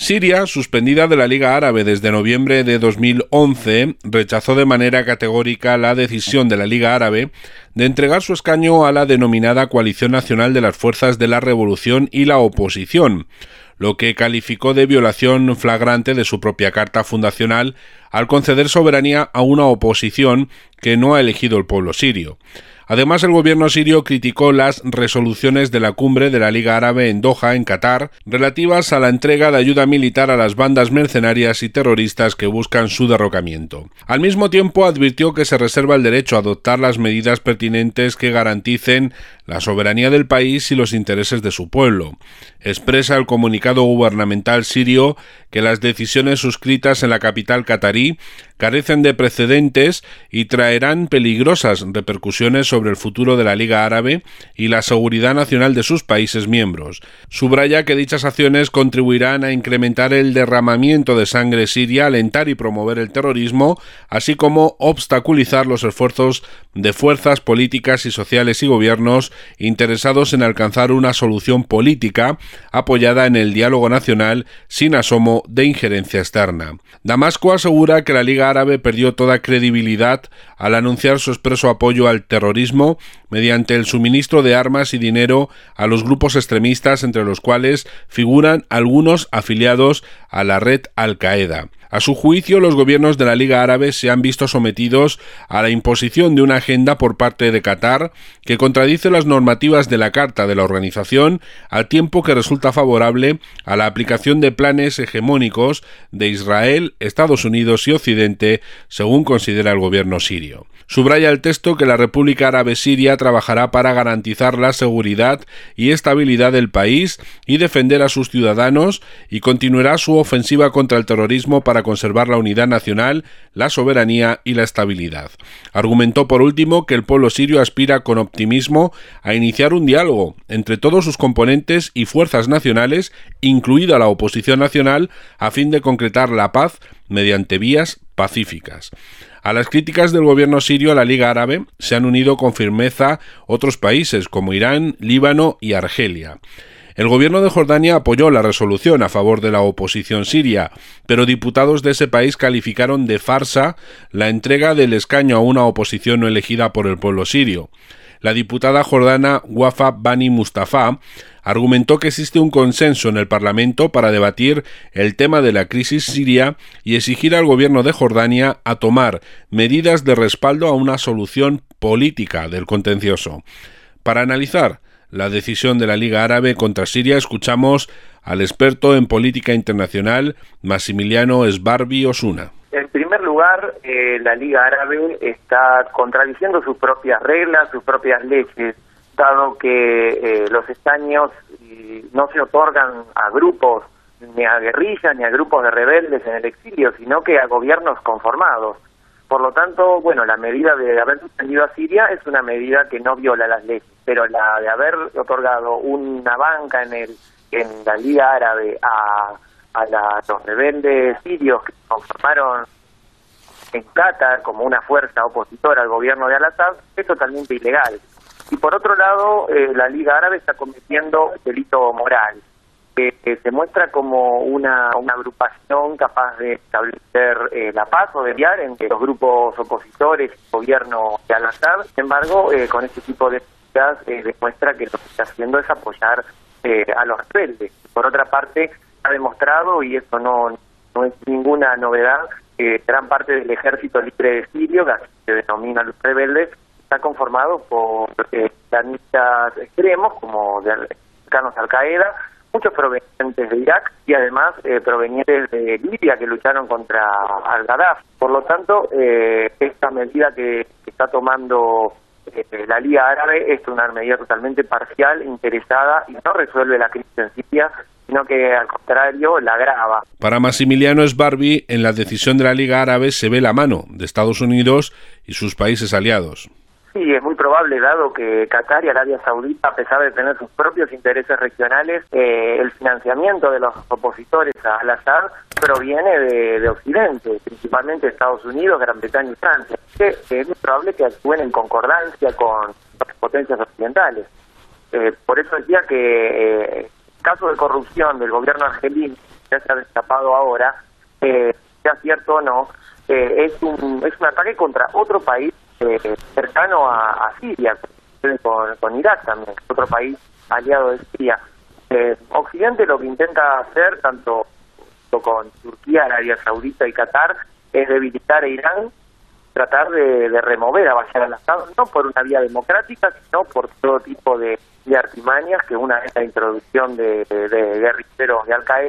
Siria, suspendida de la Liga Árabe desde noviembre de 2011, rechazó de manera categórica la decisión de la Liga Árabe de entregar su escaño a la denominada Coalición Nacional de las Fuerzas de la Revolución y la Oposición, lo que calificó de violación flagrante de su propia carta fundacional al conceder soberanía a una oposición que no ha elegido el pueblo sirio. Además, el gobierno sirio criticó las resoluciones de la cumbre de la Liga Árabe en Doha, en Qatar, relativas a la entrega de ayuda militar a las bandas mercenarias y terroristas que buscan su derrocamiento. Al mismo tiempo, advirtió que se reserva el derecho a adoptar las medidas pertinentes que garanticen la soberanía del país y los intereses de su pueblo. Expresa el comunicado gubernamental sirio que las decisiones suscritas en la capital catarí carecen de precedentes y traerán peligrosas repercusiones sobre el futuro de la Liga Árabe y la seguridad nacional de sus países miembros. Subraya que dichas acciones contribuirán a incrementar el derramamiento de sangre siria, alentar y promover el terrorismo, así como obstaculizar los esfuerzos de fuerzas políticas y sociales y gobiernos interesados en alcanzar una solución política apoyada en el diálogo nacional sin asomo de injerencia externa. Damasco asegura que la Liga Árabe perdió toda credibilidad al anunciar su expreso apoyo al terrorismo mediante el suministro de armas y dinero a los grupos extremistas, entre los cuales figuran algunos afiliados a la red Al-Qaeda. A su juicio, los gobiernos de la Liga Árabe se han visto sometidos a la imposición de una agenda por parte de Qatar que contradice las normativas de la Carta de la organización, al tiempo que resulta favorable a la aplicación de planes hegemónicos de Israel, Estados Unidos y Occidente, según considera el gobierno sirio. Subraya el texto que la República Árabe Siria trabajará para garantizar la seguridad y estabilidad del país y defender a sus ciudadanos, y continuará su ofensiva contra el terrorismo para conservar la unidad nacional, la soberanía y la estabilidad. Argumentó por último que el pueblo sirio aspira con optimismo a iniciar un diálogo entre todos sus componentes y fuerzas nacionales, incluida la oposición nacional, a fin de concretar la paz mediante vías pacíficas. A las críticas del gobierno sirio a la Liga Árabe se han unido con firmeza otros países como Irán, Líbano y Argelia. El gobierno de Jordania apoyó la resolución a favor de la oposición siria, pero diputados de ese país calificaron de farsa la entrega del escaño a una oposición no elegida por el pueblo sirio. La diputada jordana Wafa Bani Mustafa argumentó que existe un consenso en el Parlamento para debatir el tema de la crisis siria y exigir al gobierno de Jordania a tomar medidas de respaldo a una solución política del contencioso. Para analizar la decisión de la Liga Árabe contra Siria, escuchamos al experto en política internacional Massimiliano Sbarbi Osuna. En primer lugar, la Liga Árabe está contradiciendo sus propias reglas, sus propias leyes, dado que los escaños no se otorgan a grupos, ni a guerrillas, ni a grupos de rebeldes en el exilio, sino que a gobiernos conformados. Por lo tanto, bueno, la medida de haber suspendido a Siria es una medida que no viola las leyes, pero la de haber otorgado una banca en la Liga Árabe a los rebeldes sirios que se conformaron en Qatar como una fuerza opositora al gobierno de Al-Assad es totalmente ilegal. Y por otro lado, la Liga Árabe está cometiendo delito moral, que se muestra como una agrupación capaz de establecer la paz o de mediar entre los grupos opositores y el gobierno de Al-Assad. Sin embargo, con este tipo de medidas demuestra que lo que está haciendo es apoyar a los rebeldes. Por otra parte, ha demostrado, y esto no es ninguna novedad, que gran parte del ejército libre de Sirio, que se denomina los rebeldes, está conformado por islamistas extremos, como cercanos a Al-Qaeda, muchos provenientes de Irak y además provenientes de Libia, que lucharon contra Al-Gaddafi. Por lo tanto, esta medida que está tomando la Liga Árabe es una medida totalmente parcial, interesada, y no resuelve la crisis en Siria, sino que al contrario la agrava. Para Massimiliano Sbarbi, en la decisión de la Liga Árabe se ve la mano de Estados Unidos y sus países aliados. Sí, es muy probable, dado que Qatar y Arabia Saudita, a pesar de tener sus propios intereses regionales, el financiamiento de los opositores a Al-Assad proviene de Occidente, principalmente Estados Unidos, Gran Bretaña y Francia. Es muy probable que actúen en concordancia con las potencias occidentales. Por eso decía que el caso de corrupción del gobierno argelino se haya destapado ahora, sea cierto o no, es un ataque contra otro país cercano a Siria, con Irak también, otro país aliado de Siria. Occidente lo que intenta hacer, tanto con Turquía, Arabia Saudita y Qatar, es debilitar a Irán, tratar de remover a Bashar al-Assad, no por una vía democrática, sino por todo tipo de artimañas que una vez la introducción de guerrilleros de Al-Qaeda